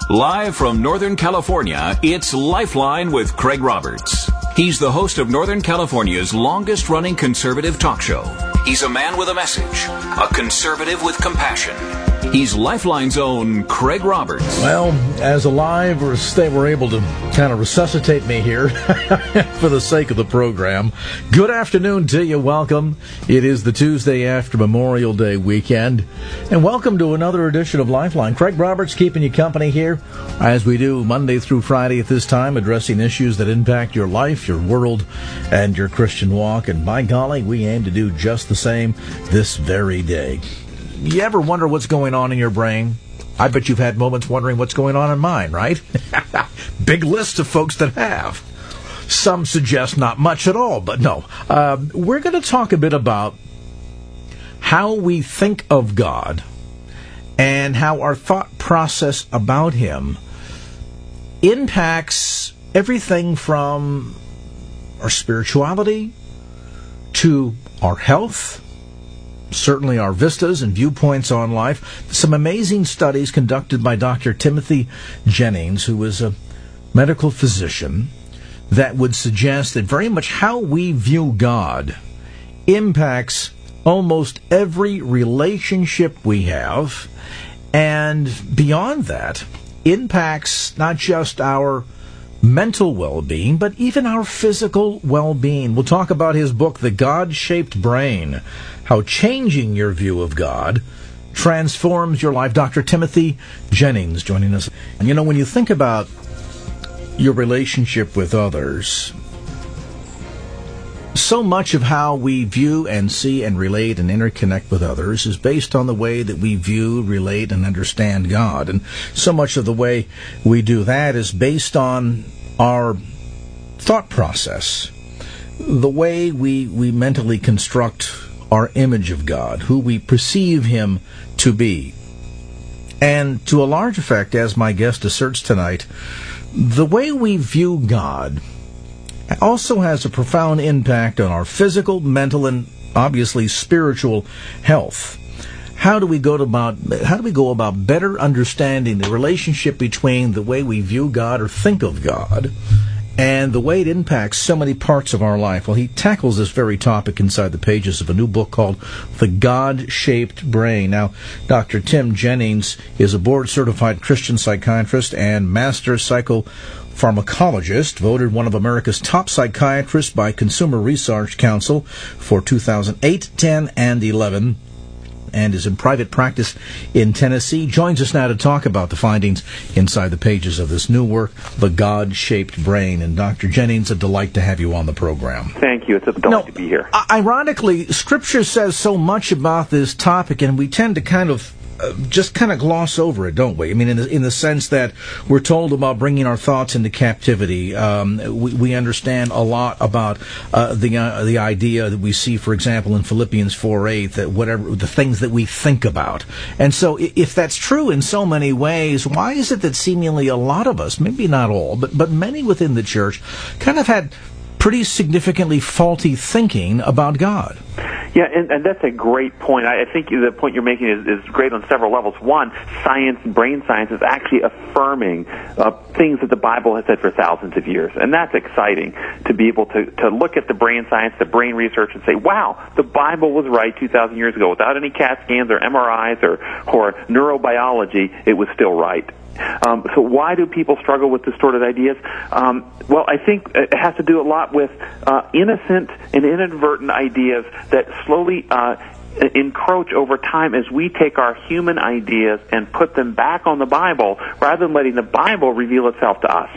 Live from Northern California, it's Lifeline with Craig Roberts. He's the host of Northern California's longest-running conservative talk show. He's a man with a message, a conservative with compassion. He's Lifeline's own Craig Roberts. Well, as alive, they were able to kind of resuscitate me here for the sake of the program. Good afternoon to you. Welcome. It is the Tuesday after Memorial Day weekend. And welcome to another edition of Lifeline. Craig Roberts keeping you company here, as we do Monday through Friday at this time, addressing issues that impact your life, your world, and your Christian walk. And by golly, we aim to do just the same this very day. You ever wonder what's going on in your brain? I bet you've had moments wondering what's going on in mine, right? Big list of folks that have. Some suggest not much at all, but no. We're going to talk a bit about how we think of God and how our thought process about Him impacts everything from our spirituality to our health, certainly our vistas and viewpoints on life. Some amazing studies conducted by Dr. Timothy Jennings, who is a medical physician, that would suggest that very much how we view God impacts almost every relationship we have, and beyond that, impacts not just our mental well-being, but even our physical well-being. We'll talk about his book, The God-Shaped Brain, how changing your view of God transforms your life. Dr. Timothy Jennings joining us. And you know, when you think about your relationship with others, so much of how we view and see and relate and interconnect with others is based on the way that we view, relate, and understand God. And so much of the way we do that is based on our thought process, the way we mentally construct our image of God, who we perceive Him to be. And to a large effect, as my guest asserts tonight, the way we view God also has a profound impact on our physical, mental, and obviously spiritual health. How do we go about better understanding the relationship between the way we view God or think of God and the way it impacts so many parts of our life? Well, he tackles this very topic inside the pages of a new book called The God-Shaped Brain. Now, Dr. Tim Jennings is a board-certified Christian psychiatrist and master psychopharmacologist, voted one of America's top psychiatrists by Consumer Research Council for 2008, 10, and 11. And is in private practice in Tennessee. Joins us now to talk about the findings inside the pages of this new work, The God-Shaped Brain. And Dr. Jennings, a delight to have you on the program. Thank you. It's a delight to be here. Ironically, Scripture says so much about this topic, and we tend to kind of gloss over it, don't we? I mean, in the sense that we're told about bringing our thoughts into captivity. We understand a lot about the idea that we see, for example, in Philippians 4:8, that whatever the things that we think about. And so, if that's true in so many ways, why is it that seemingly a lot of us, maybe not all, but many within the church, kind of had pretty significantly faulty thinking about God? Yeah, and that's a great point. I think the point you're making is great on several levels. One, science, brain science, is actually affirming things that the Bible has said for thousands of years. And that's exciting to be able to look at the brain science, the brain research, and say, wow, the Bible was right 2,000 years ago. Without any CAT scans or MRIs or neurobiology, it was still right. So why do people struggle with distorted ideas? Well, I think it has to do a lot with innocent and inadvertent ideas that slowly encroach over time as we take our human ideas and put them back on the Bible rather than letting the Bible reveal itself to us.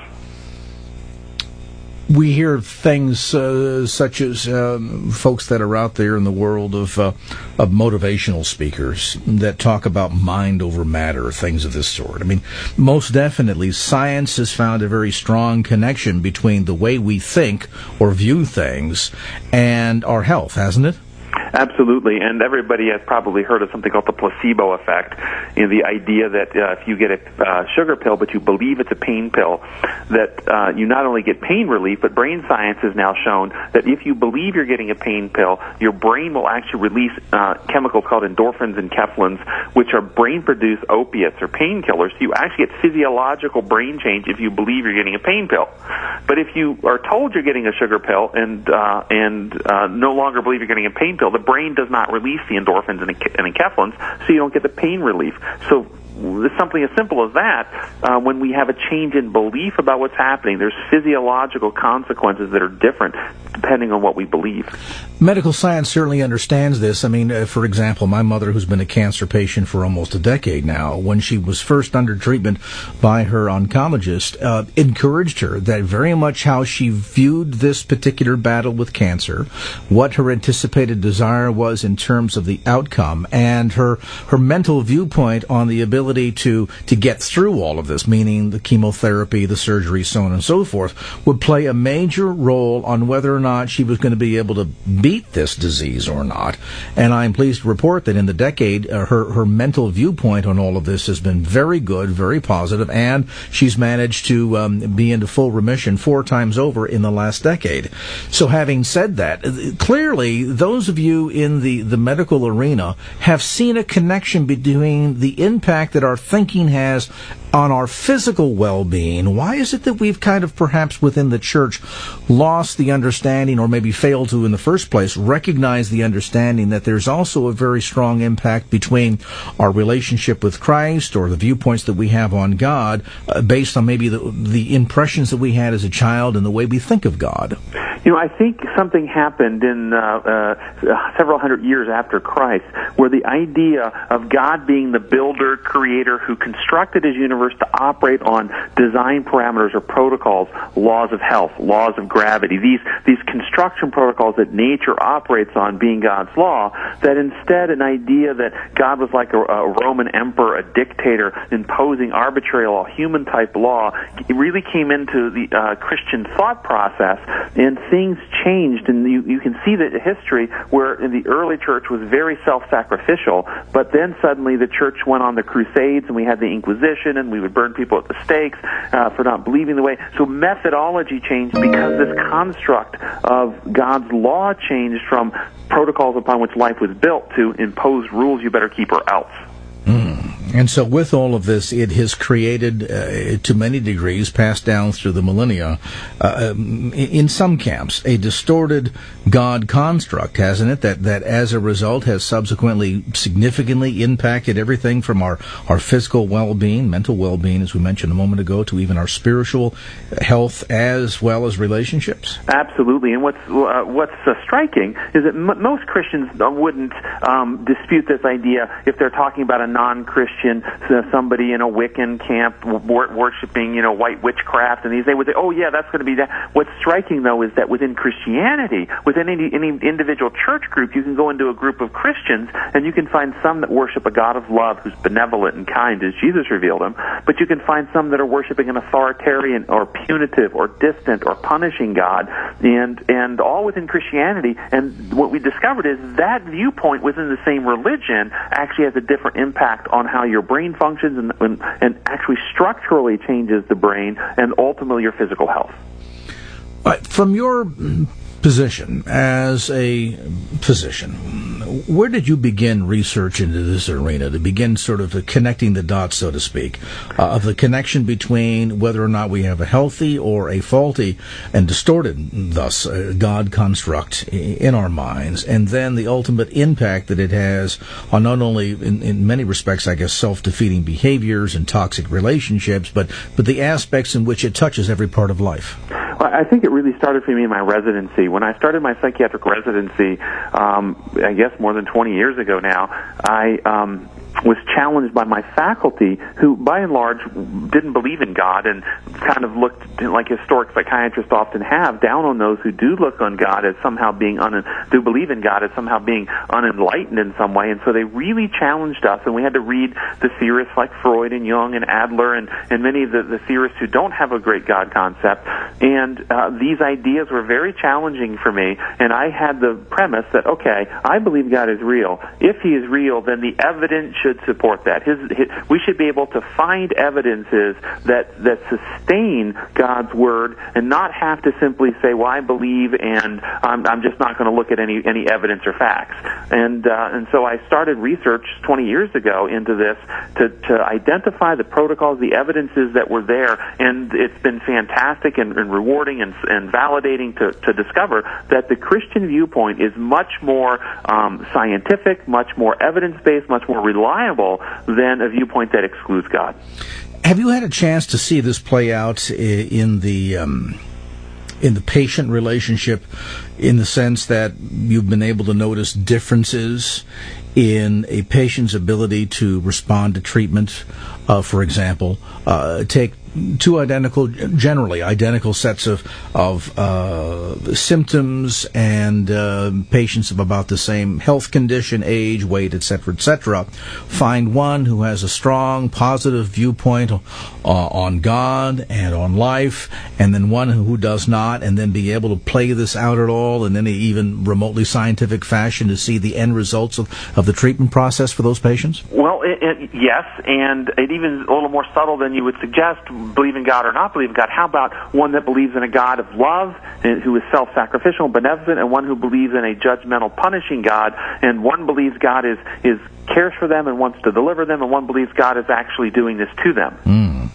We hear things such as folks that are out there in the world of motivational speakers that talk about mind over matter, things of this sort. I mean, most definitely, science has found a very strong connection between the way we think or view things and our health, hasn't it? Absolutely, and everybody has probably heard of something called the placebo effect. The idea that if you get a sugar pill, but you believe it's a pain pill, that you not only get pain relief, but brain science has now shown that if you believe you're getting a pain pill, your brain will actually release chemicals called endorphins and enkephalins, which are brain-produced opiates or painkillers. So you actually get physiological brain change if you believe you're getting a pain pill. But if you are told you're getting a sugar pill and no longer believe you're getting a pain pill, the brain does not release the endorphins and enkephalins, so you don't get the pain relief. So something as simple as that, when we have a change in belief about what's happening, there's physiological consequences that are different depending on what we believe. Medical science certainly understands this. I mean, for example, my mother, who's been a cancer patient for almost a decade now, when she was first under treatment by her oncologist, encouraged her that very much how she viewed this particular battle with cancer, what her anticipated desire was in terms of the outcome, and her mental viewpoint on the ability to get through all of this, meaning the chemotherapy, the surgery, so on and so forth, would play a major role on whether or not she was going to be able to beat this disease or not. And I'm pleased to report that in the decade, her mental viewpoint on all of this has been very good, very positive, and she's managed to be into full remission 4 times over in the last decade. So having said that, clearly those of you in the medical arena have seen a connection between the impact that our thinking has on our physical well-being. Why is it that we've kind of perhaps within the church lost the understanding, or maybe failed to in the first place recognize the understanding that there's also a very strong impact between our relationship with Christ or the viewpoints that we have on God based on maybe the impressions that we had as a child and the way we think of God? I think something happened in several hundred years after Christ where the idea of God being the builder, creator, who constructed his universe to operate on design parameters or protocols, laws of health, laws of gravity, these construction protocols that nature operates on being God's law, that instead an idea that God was like a Roman emperor, a dictator, imposing arbitrary law, human-type law, it really came into the Christian thought process, and things changed, and you can see that history where in the early church was very self-sacrificial, but then suddenly the church went on the Crusades, and we had the Inquisition, and we would burn people at the stakes for not believing the way. So methodology changed because this construct of God's law changed from protocols upon which life was built to impose rules you better keep or else. And so with all of this, it has created, to many degrees, passed down through the millennia, in some camps, a distorted God construct, hasn't it? That as a result has subsequently significantly impacted everything from our physical well-being, mental well-being, as we mentioned a moment ago, to even our spiritual health as well as relationships? Absolutely. And what's striking is that most Christians wouldn't dispute this idea if they're talking about a non-Christian, somebody in a Wiccan camp worshiping, white witchcraft, and they would say, oh yeah, that's going to be that. What's striking, though, is that within Christianity, within any individual church group, you can go into a group of Christians, and you can find some that worship a God of love who's benevolent and kind, as Jesus revealed him, but you can find some that are worshiping an authoritarian or punitive or distant or punishing God, and all within Christianity. And what we discovered is that viewpoint within the same religion actually has a different impact on how your brain functions and actually structurally changes the brain and ultimately your physical health. From your position as a physician, where did you begin research into this arena to begin sort of connecting the dots, so to speak, of the connection between whether or not we have a healthy or a faulty and distorted, thus, God construct in our minds, and then the ultimate impact that it has on not only, in many respects, I guess, self-defeating behaviors and toxic relationships, but the aspects in which it touches every part of life? Well, I think it really started for me in my residency. When I started my psychiatric residency, I guess more than 20 years ago now, I was challenged by my faculty, who by and large didn't believe in God and kind of looked, like historic psychiatrists often have, down on those who do look on God as somehow being do believe in God as somehow being unenlightened in some way. And so they really challenged us, and we had to read the theorists like Freud and Jung and Adler and many of the theorists who don't have a great God concept. And these ideas were very challenging for me, and I had the premise that, okay, I believe God is real. If he is real, then the evidence should support that. We should be able to find evidences that sustain God's word and not have to simply say, well, I believe, and I'm just not going to look at any evidence or facts. And so I started research 20 years ago into this to identify the protocols, the evidences that were there, and it's been fantastic and rewarding and validating to discover that the Christian viewpoint is much more scientific, much more evidence-based, much more reliable than a viewpoint that excludes God. Have you had a chance to see this play out in the patient relationship, in the sense that you've been able to notice differences in a patient's ability to respond to treatment? For example, take two generally identical sets of symptoms and patients of about the same health condition, age, weight, etc., find one who has a strong, positive viewpoint on God and on life, and then one who does not, and then be able to play this out at all in any even remotely scientific fashion to see the end results of the treatment process for those patients? Well, yes, and it even a little more subtle than you would suggest, believe in God or not believe in God. How about one that believes in a God of love, and who is self-sacrificial and benevolent, and one who believes in a judgmental, punishing God, and one believes God is cares for them and wants to deliver them, and one believes God is actually doing this to them.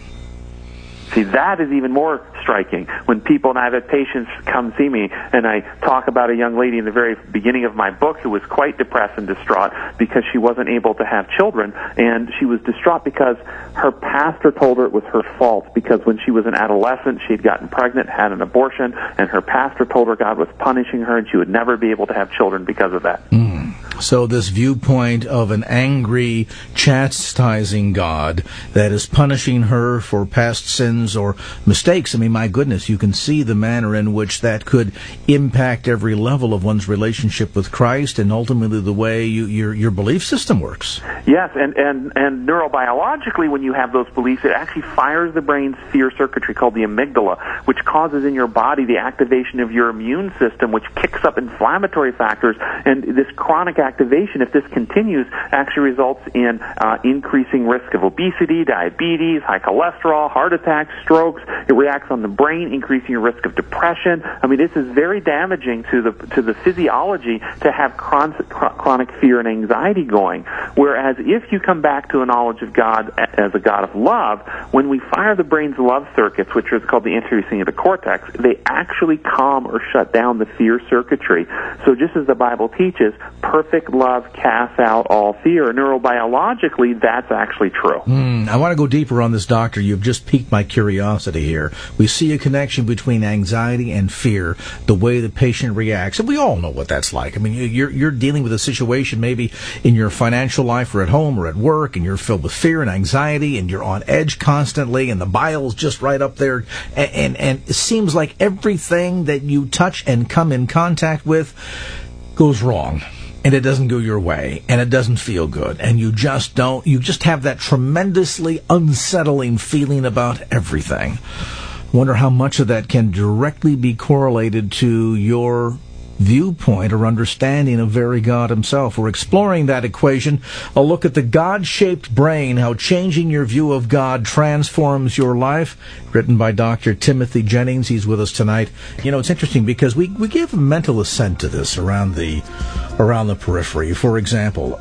See, that is even more striking. When people, and I've had patients come see me, and I talk about a young lady in the very beginning of my book who was quite depressed and distraught because she wasn't able to have children, and she was distraught because her pastor told her it was her fault, because when she was an adolescent, she had gotten pregnant, had an abortion, and her pastor told her God was punishing her and she would never be able to have children because of that. So this viewpoint of an angry, chastising God that is punishing her for past sins or mistakes, I mean, my goodness, you can see the manner in which that could impact every level of one's relationship with Christ and ultimately the way your belief system works. Yes, and neurobiologically, when you have those beliefs, it actually fires the brain's fear circuitry called the amygdala, which causes in your body the activation of your immune system, which kicks up inflammatory factors, and this chronic activation, if this continues, actually results in increasing risk of obesity, diabetes, high cholesterol, heart attacks, strokes. It reacts on the brain, increasing your risk of depression. I mean, this is very damaging to the physiology to have chronic fear and anxiety going. Whereas if you come back to a knowledge of God as a God of love, when we fire the brain's love circuits, which is called the anterior cingulate cortex, they actually calm or shut down the fear circuitry. So just as the Bible teaches, perfect love casts out all fear. Neurobiologically, that's actually true. I want to go deeper on this, Doctor. You've just piqued my curiosity here. We see a connection between anxiety and fear, the way the patient reacts, and we all know what that's like. I mean, you're dealing with a situation maybe in your financial life or at home or at work, and you're filled with fear and anxiety, and you're on edge constantly, and the bile's just right up there, and it seems like everything that you touch and come in contact with goes wrong. And it doesn't go your way, and it doesn't feel good, and you just have that tremendously unsettling feeling about everything. Wonder how much of that can directly be correlated to your viewpoint or understanding of very God himself. We're exploring that equation, a look at the God-shaped brain, how changing your view of God transforms your life, written by Dr. Timothy Jennings. He's with us tonight. You know, it's interesting because we give mental assent to this around the periphery. For example,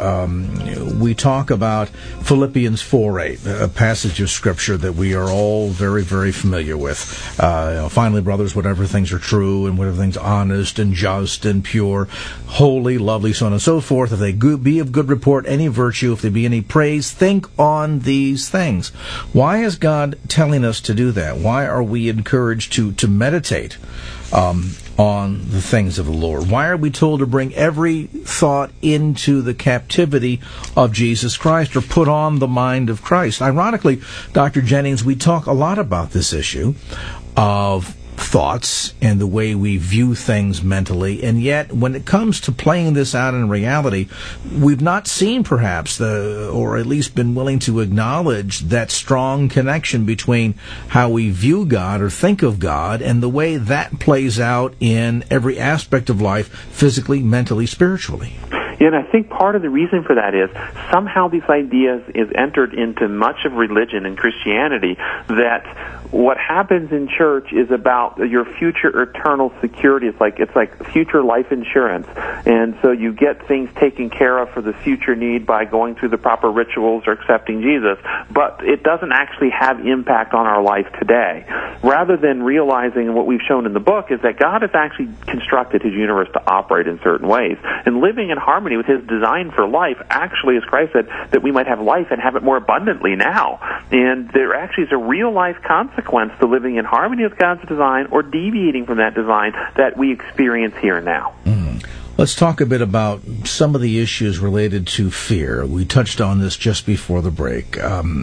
we talk about Philippians 4:8, a passage of Scripture that we are all very, very familiar with. Finally, brothers, whatever things are true and whatever things honest and just and pure, holy, lovely, so on and so forth, if they be of good report, any virtue, if there be any praise, think on these things. Why is God telling us to do that? Why are we encouraged to meditate on the things of the Lord? Why are we told to bring every thought into the captivity of Jesus Christ, or put on the mind of Christ? Ironically, Dr. Jennings, we talk a lot about this issue of thoughts and the way we view things mentally, and yet when it comes to playing this out in reality, we've not seen perhaps or at least been willing to acknowledge that strong connection between how we view God or think of God and the way that plays out in every aspect of life, physically, mentally, spiritually. And I think part of the reason for that is somehow these ideas is entered into much of religion and Christianity, that what happens in church is about your future eternal security. It's like future life insurance. And so you get things taken care of for the future need by going through the proper rituals or accepting Jesus, but it doesn't actually have impact on our life today. Rather than realizing what we've shown in the book is that God has actually constructed his universe to operate in certain ways. And living in harmony with his design for life, actually, as Christ said, that we might have life and have it more abundantly now. And there actually is a real life consequence to living in harmony with God's design or deviating from that design that we experience here and now. Let's talk a bit about some of the issues related to fear. We touched on this just before the break.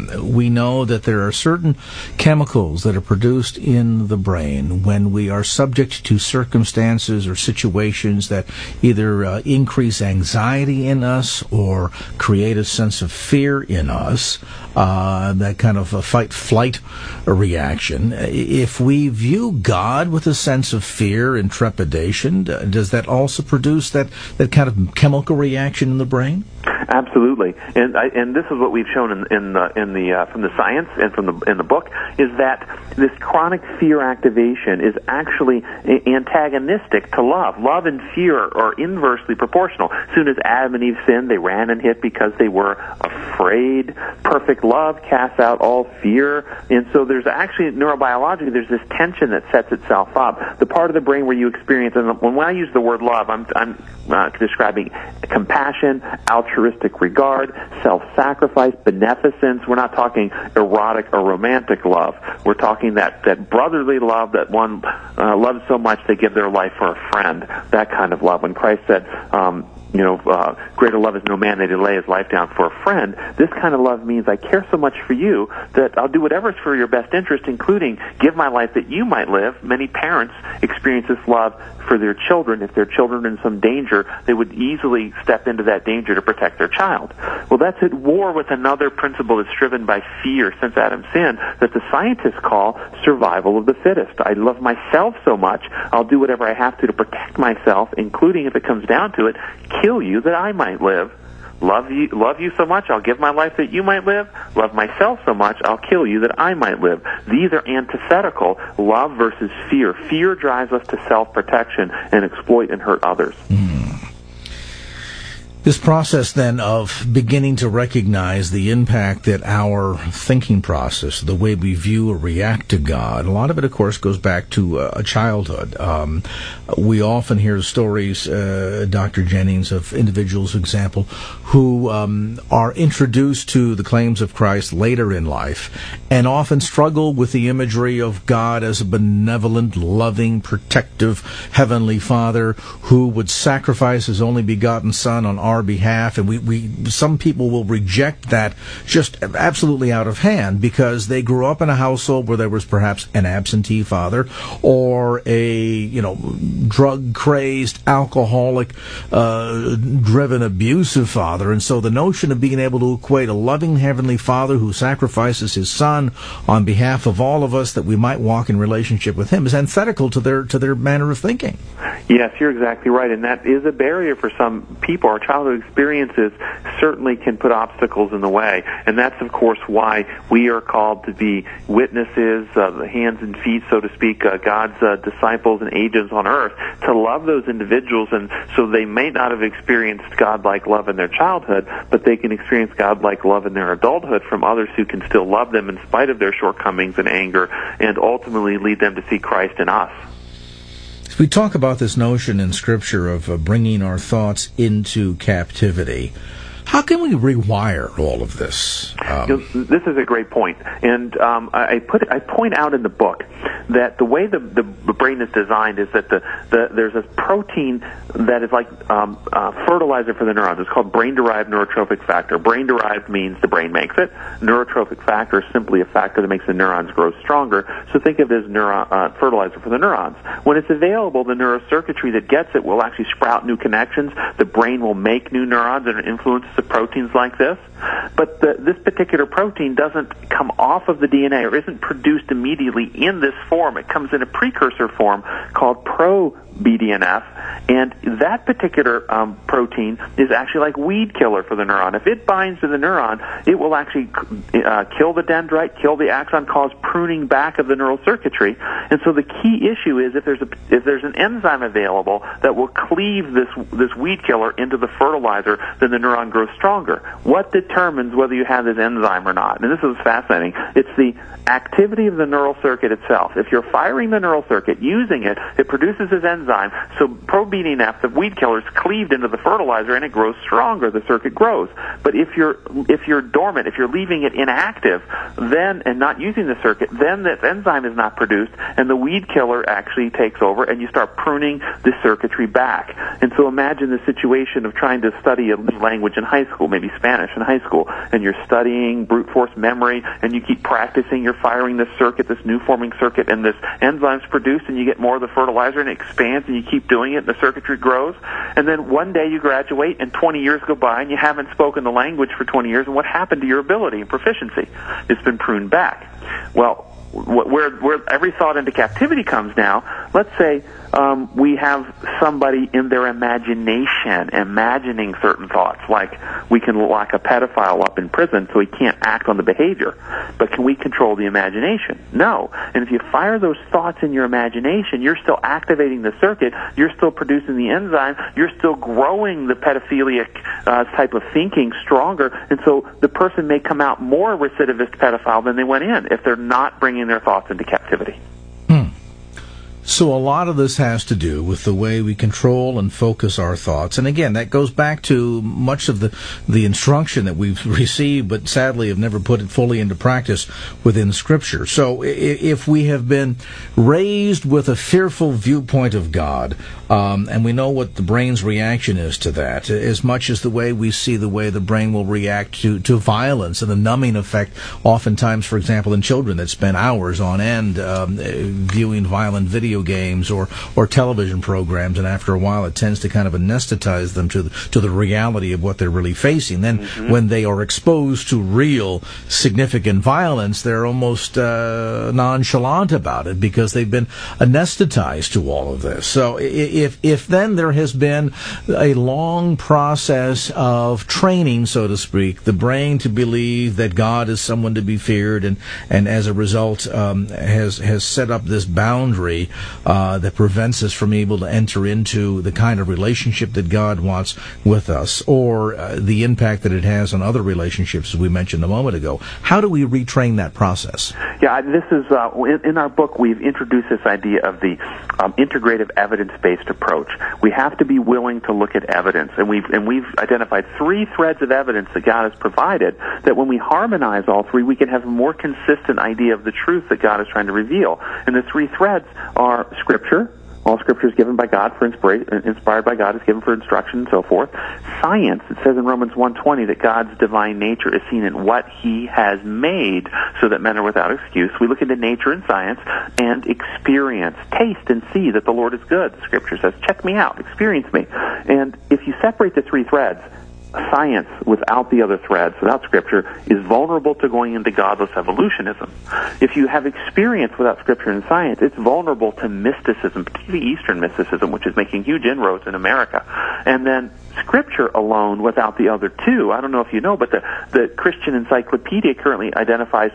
We know that there are certain chemicals that are produced in the brain when we are subject to circumstances or situations that either increase anxiety in us or create a sense of fear in us, that kind of a fight-flight reaction. If we view God with a sense of fear and trepidation, does that also produce that kind of chemical reaction in the brain? Absolutely, and this is what we've shown in the from the science and in the book, is that this chronic fear activation is actually antagonistic to love. Love and fear are inversely proportional. As soon as Adam and Eve sinned, they ran and hid because they were afraid. Perfect love casts out all fear, and so there's actually neurobiologically there's this tension that sets itself up. The part of the brain where you experience, and when I use the word love, I'm describing compassion, altruistic regard, self-sacrifice, beneficence. We're not talking erotic or romantic love. We're talking that brotherly love that one loves so much they give their life for a friend. That kind of love. When Christ said, greater love is no man that he lay his life down for a friend. This kind of love means I care so much for you that I'll do whatever is for your best interest, including give my life that you might live. Many parents experience this love for their children. If their children are in some danger, they would easily step into that danger to protect their child. Well, that's at war with another principle that's driven by fear since Adam's sin that the scientists call survival of the fittest. I love myself so much, I'll do whatever I have to protect myself, including, if it comes down to it, kill you that I might live. Love you so much, I'll give my life that you might live. Love myself so much, I'll kill you that I might live. These are antithetical, love versus fear. Fear drives us to self-protection and exploit and hurt others. This process, then, of beginning to recognize the impact that our thinking process, the way we view or react to God, a lot of it, of course, goes back to a childhood. We often hear stories, Dr. Jennings, of individuals, for example, who are introduced to the claims of Christ later in life and often struggle with the imagery of God as a benevolent, loving, protective Heavenly Father who would sacrifice His only begotten Son on our behalf, and we some people will reject that just absolutely out of hand because they grew up in a household where there was perhaps an absentee father or a drug-crazed, alcoholic, driven, abusive father, and so the notion of being able to equate a loving Heavenly Father who sacrifices His Son on behalf of all of us that we might walk in relationship with Him is antithetical to their manner of thinking. Yes, you're exactly right, and that is a barrier for some people. Our childhood experiences certainly can put obstacles in the way, and that's, of course, why we are called to be witnesses, the hands and feet, so to speak, God's disciples and agents on earth, to love those individuals, and so they may not have experienced God-like love in their childhood, but they can experience God-like love in their adulthood from others who can still love them in spite of their shortcomings and anger, and ultimately lead them to see Christ in us. We talk about this notion in Scripture of bringing our thoughts into captivity. How can we rewire all of this? This is a great point, and I point out in the book that the way the brain is designed is that there's a protein that is like fertilizer for the neurons. It's called brain-derived neurotrophic factor. Brain-derived means the brain makes it. Neurotrophic factor is simply a factor that makes the neurons grow stronger. So think of it as fertilizer for the neurons. When it's available, the neurocircuitry that gets it will actually sprout new connections. The brain will make new neurons, and it influences the proteins like this. But this particular protein doesn't come off of the DNA or isn't produced immediately in this form. It comes in a precursor form called pro-BDNF, and that particular protein is actually like weed killer for the neuron. If it binds to the neuron, it will actually kill the dendrite, kill the axon, cause pruning back of the neural circuitry. And so the key issue is if there's an enzyme available that will cleave this weed killer into the fertilizer, then the neuron grows stronger. What determines whether you have this enzyme or not? And this is fascinating. It's the activity of the neural circuit itself. If you're firing the neural circuit, using it, it produces this enzyme. So pro-BDNF, the weed killer, is cleaved into the fertilizer and it grows stronger. The circuit grows. But if you're dormant, if you're leaving it inactive, then and not using the circuit, then this enzyme is not produced, and the weed killer actually takes over, and you start pruning the circuitry back. And so imagine the situation of trying to study a new language in high school, maybe Spanish in high school, and you're studying brute force memory, and you keep practicing, you're firing this circuit, this new forming circuit, and this enzyme's produced, and you get more of the fertilizer, and it expands, and you keep doing it, and the circuitry grows. And then one day you graduate, and 20 years go by, and you haven't spoken the language for 20 years, and what happened to your ability and proficiency? It's been pruned back. Well, where every thought into captivity comes now, let's say we have somebody in their imagination imagining certain thoughts, like we can lock a pedophile up in prison so he can't act on the behavior, but can we control the imagination? No. And if you fire those thoughts in your imagination, you're still activating the circuit, you're still producing the enzyme, you're still growing the pedophilic type of thinking stronger, and so the person may come out more recidivist pedophile than they went in if they're not bringing their thoughts into captivity. So a lot of this has to do with the way we control and focus our thoughts. And again, that goes back to much of the instruction that we've received, but sadly have never put it fully into practice within Scripture. So if we have been raised with a fearful viewpoint of God, and we know what the brain's reaction is to that, as much as the way we see the way the brain will react to violence and the numbing effect, oftentimes, for example, in children that spend hours on end viewing violent video games or television programs, and after a while it tends to kind of anesthetize them to the reality of what they're really facing. Then when they are exposed to real significant violence, they're almost nonchalant about it because they've been anesthetized to all of this. So if then there has been a long process of training, so to speak, the brain to believe that God is someone to be feared, and as a result has set up this boundary that prevents us from able to enter into the kind of relationship that God wants with us, or the impact that it has on other relationships, as we mentioned a moment ago. How do we retrain that process? Yeah, this is in our book. We've introduced this idea of the integrative evidence-based approach. We have to be willing to look at evidence, and we've identified 3 threads of evidence that God has provided. That when we harmonize all 3, we can have a more consistent idea of the truth that God is trying to reveal. And the 3 threads are Scripture. All Scripture is given by God for inspired by God, is given for instruction and so forth. Science, it says in Romans 1:20 that God's divine nature is seen in what He has made, so that men are without excuse. We look into nature and science and experience, taste and see that the Lord is good. Scripture says, check me out, experience me. And if you separate the 3 threads, science without the other threads, without Scripture, is vulnerable to going into godless evolutionism. If you have experience without Scripture and science, it's vulnerable to mysticism, particularly Eastern mysticism, which is making huge inroads in America. And then Scripture alone without the other 2, I don't know if you know, but the Christian Encyclopedia currently identifies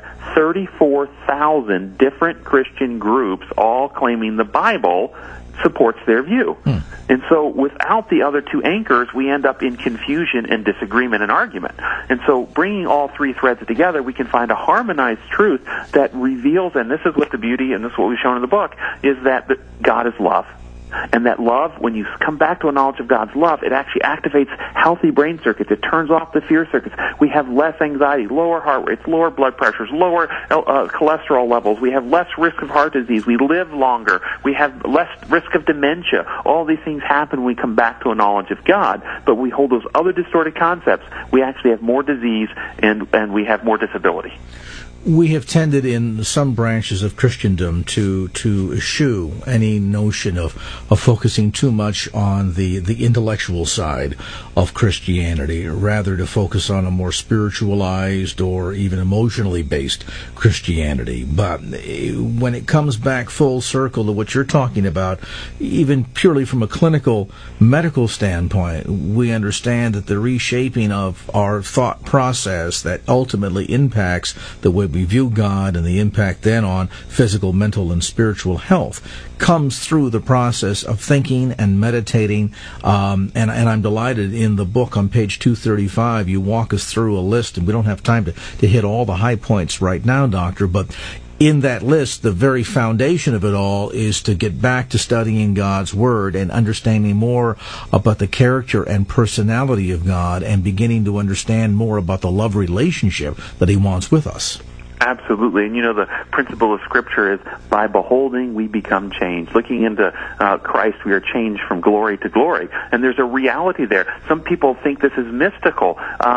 34,000 different Christian groups, all claiming the Bible supports their view. And so without the other 2 anchors, we end up in confusion and disagreement and argument. And so bringing all 3 threads together, we can find a harmonized truth that reveals, and this is what the beauty, and this is what we've shown in the book, is that God is love. And that love, when you come back to a knowledge of God's love, it actually activates healthy brain circuits. It turns off the fear circuits. We have less anxiety, lower heart rates, lower blood pressures, lower cholesterol levels. We have less risk of heart disease. We live longer. We have less risk of dementia. All these things happen when we come back to a knowledge of God. But we hold those other distorted concepts. We actually have more disease and we have more disability. We have tended in some branches of Christendom to eschew any notion of focusing too much on the intellectual side of Christianity, rather to focus on a more spiritualized or even emotionally based Christianity. But when it comes back full circle to what you're talking about, even purely from a clinical medical standpoint, we understand that the reshaping of our thought process that ultimately impacts the way we view God and the impact then on physical, mental, and spiritual health comes through the process of thinking and meditating. And I'm delighted in the book on page 235, you walk us through a list, and we don't have time to hit all the high points right now, Doctor, but in that list, the very foundation of it all is to get back to studying God's Word and understanding more about the character and personality of God and beginning to understand more about the love relationship that He wants with us. Absolutely. And the principle of Scripture is by beholding, we become changed. Looking into Christ, we are changed from glory to glory. And there's a reality there. Some people think this is mystical,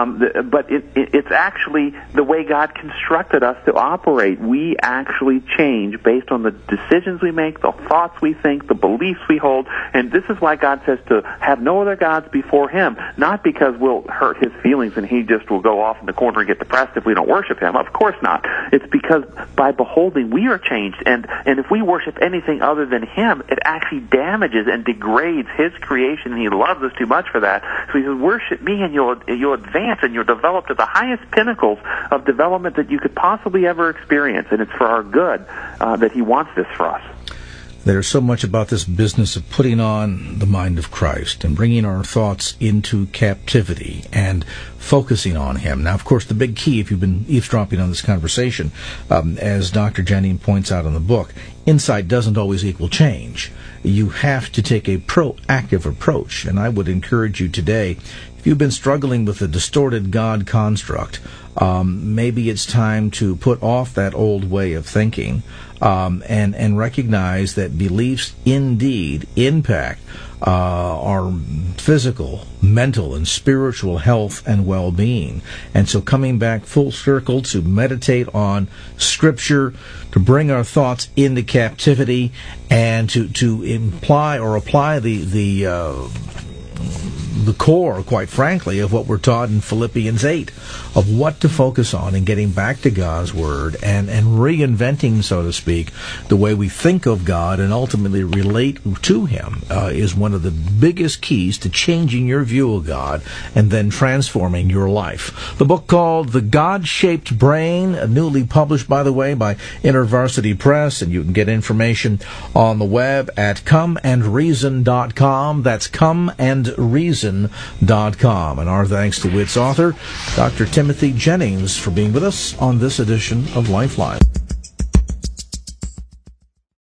but it's actually the way God constructed us to operate. We actually change based on the decisions we make, the thoughts we think, the beliefs we hold. And this is why God says to have no other gods before Him, not because we'll hurt His feelings and He just will go off in the corner and get depressed if we don't worship Him. Of course not. It's because by beholding, we are changed. And if we worship anything other than Him, it actually damages and degrades His creation. And He loves us too much for that. So He says, worship me and you'll advance and you'll develop to the highest pinnacles of development that you could possibly ever experience. And it's for our good that He wants this for us. There's so much about this business of putting on the mind of Christ and bringing our thoughts into captivity and focusing on Him. Now, of course, the big key, if you've been eavesdropping on this conversation, as Dr. Jennings points out in the book, insight doesn't always equal change. You have to take a proactive approach, and I would encourage you today, if you've been struggling with a distorted God construct, maybe it's time to put off that old way of thinking and recognize that beliefs indeed impact our physical, mental, and spiritual health and well-being. And so coming back full circle to meditate on Scripture, to bring our thoughts into captivity, and to imply or apply the core, quite frankly, of what we're taught in Philippians 8, of what to focus on and getting back to God's Word and reinventing, so to speak, the way we think of God and ultimately relate to Him is one of the biggest keys to changing your view of God and then transforming your life. The book called The God-Shaped Brain, newly published, by the way, by InterVarsity Press, and you can get information on the web at comeandreason.com. That's comeandreason.com. And our thanks to its author, Dr. Timothy Jennings, for being with us on this edition of Lifeline.